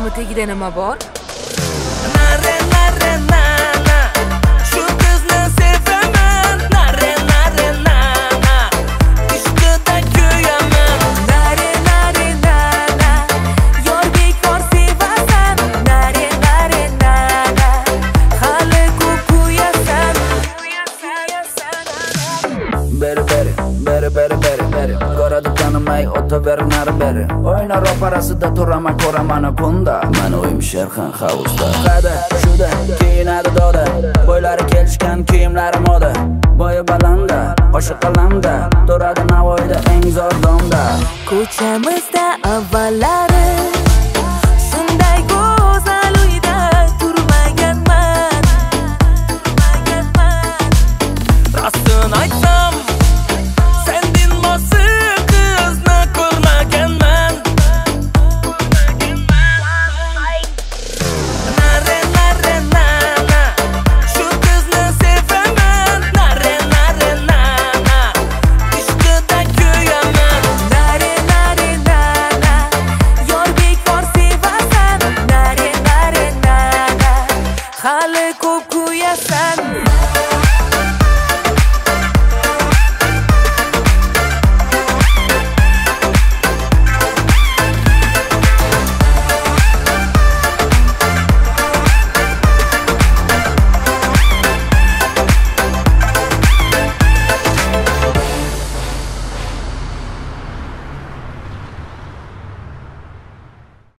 bilasanmi tegida nima bor? Nare nare nana, shu qizni sevaman. Nare nare nana, ishqida kuyaman. Nare nare nana, yor bekor sevasan. Nare nare nana, hali ko'p kuyasan. Beri ko'radi tanimay o'taver nari beri. O'yna ro'parasida turaman ko'raman kunda. Men o'yim Sherxon Housda. Qada shuda kiyinadi doda, bo'ylari kelishgan kiyimlari moda. Bo'yi balanda, qo'shiq qalamda, turadi Navoiyda eng zo'r domda. Ko'chamizda avvallari shunday go'zal uyda turmaganman. Rostini aytsam, sendin mosi qizni ko'rmaganman. Nare nare nana, shu qizni sevaman. Nare nare nana, ishqida kuyaman. Nare nare nana, yor bekor sevasan. Nare nare nana, hali ko'p kuyasan.